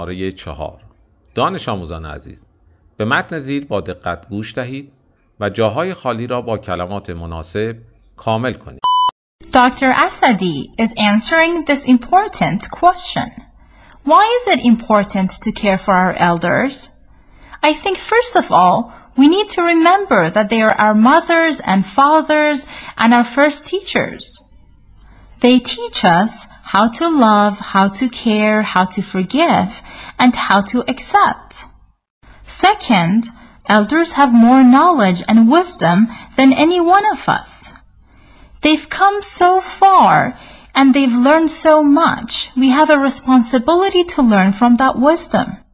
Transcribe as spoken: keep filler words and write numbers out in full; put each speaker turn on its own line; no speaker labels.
شماره چهار. دانش آموزان عزیز، به متن زیر با دقت گوش دهید و جاهای خالی را با کلمات مناسب کامل کنید.
Doctor Asadi is answering this important question. Why is it important to care for our elders? I think first of all, we need to remember that they are our mothers and fathers and our first teachers. They teach us how to love, how to care, how to forgive, and how to accept. Second, elders have more knowledge and wisdom than any one of us. They've come so far and they've learned so much. We have a responsibility to learn from that wisdom.